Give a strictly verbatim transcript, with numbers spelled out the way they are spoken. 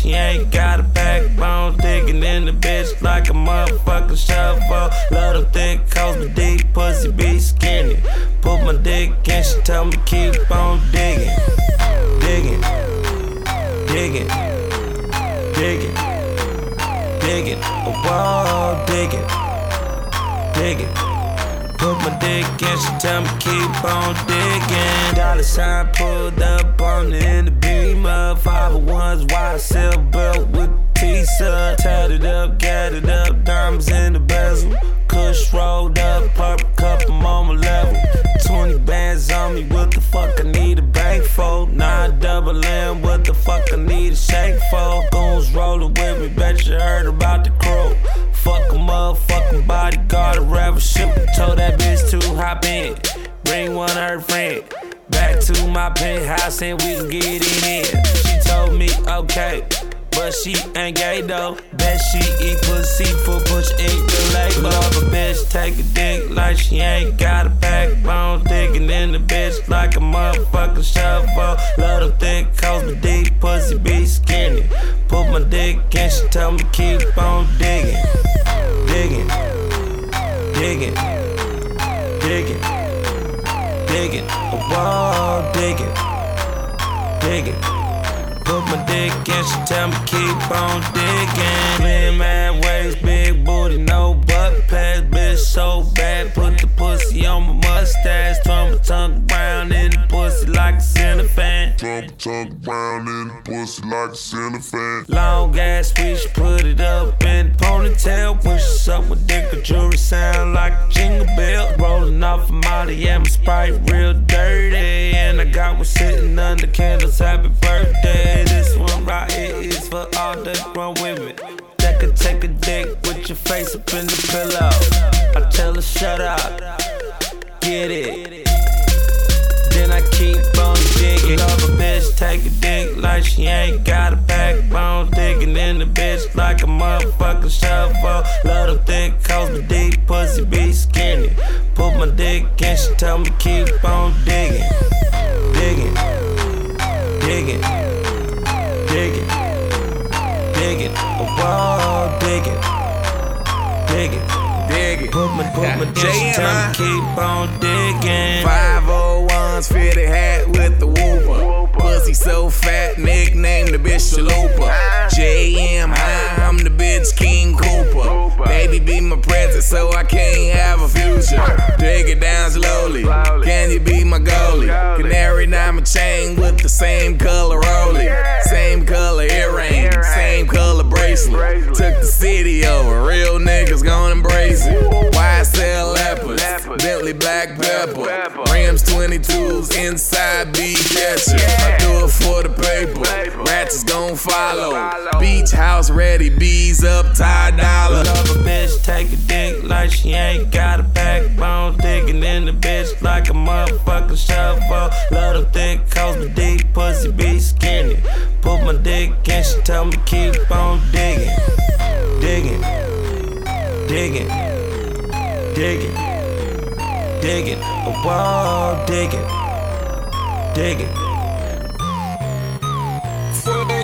she ain't got a backbone. Digging in the bitch like a motherfucking shovel. Love them thick coats, but deep pussy be skinny. Put my dick in, she tell me keep on digging. Digging, digging, digging, digging, whoa, digging, digging. Put my dick in, she tell me keep on digging. Dollar sign pulled up on it in the Beamer. five oh ones, wide silver belt with T-shirt. Tatted up, gathered up, diamonds in the bezel. Kush rolled up, purple cup, I'm on my level. twenty bands on me, what the fuck I need a bank for? Nine double M, what the fuck I need a shake for? Goons rolling with me, bet you heard about the crew. Fuck 'em up, fucking bodyguard, a rapper shipper. Told that bitch to hop in, bring one of her friends. Back to my penthouse and we can get it in. She told me okay, but she ain't gay though. Bet she eat pussy for push ink the label. Love a bitch, take a dick like she ain't got a backbone. Digging in the bitch like a motherfucking shovel. Love them thick coats, but deep pussy be skinny. Put my dick in, she tell me keep on digging. Digging, digging, digging, digging, whoa, digging, digging. Put my dick in, she tell me keep on digging. Clean man waist, big booty, no butt pads. Bitch so bad, put the pussy on my mustache. Trump my tongue around in the pussy like a center fan. Trump my tongue around in the pussy like a center fan. Long ass speech, put it up in the ponytail. Push up with dick, a jewelry sound like a jingle bell. Rolling off a Molly, yeah, my Sprite real dirty. And I got one sitting under candles, happy birthday. This one right here is for all the grown women that could take a dick with your face up in the pillow. I tell her shut up, get it. Then I keep on digging. Love a bitch, take a dick like she ain't got a backbone. Digging in the bitch like a motherfucking shovel. Love them thick coats, but deep pussy be skinny. Put my dick in, she tell me keep on digging. Digging, digging, digging, digging, whoa, digging, digging, digging. Put my, put my dick in, tell me keep on digging. five oh ones, fitted hat with the whooper. Pussy so fat, nickname the bitch Chalupa. J M I, I'm the bitch King Cooper. Baby be my present, so I can't have a future. Take it down slowly, can you be my goalie? Canary diamond chain with the same color rollie. Same color earring, same color bracelet. Took the city over, real niggas gon' embrace it. Y S L leopards, Bentley black pepper. Rams twenty-twos inside beef catcher. I do it for the paper, ratchets gon' follow. Beach house ready, bees up, tie dollar. Love a bitch, take a dick like she ain't got a backbone. Digging in the bitch like a motherfucking shovel. Love them thick coats, but deep pussy be skinny. Put my dick in, she tell me keep on digging. Digging, digging, digging, digging, whoa, digging, digging.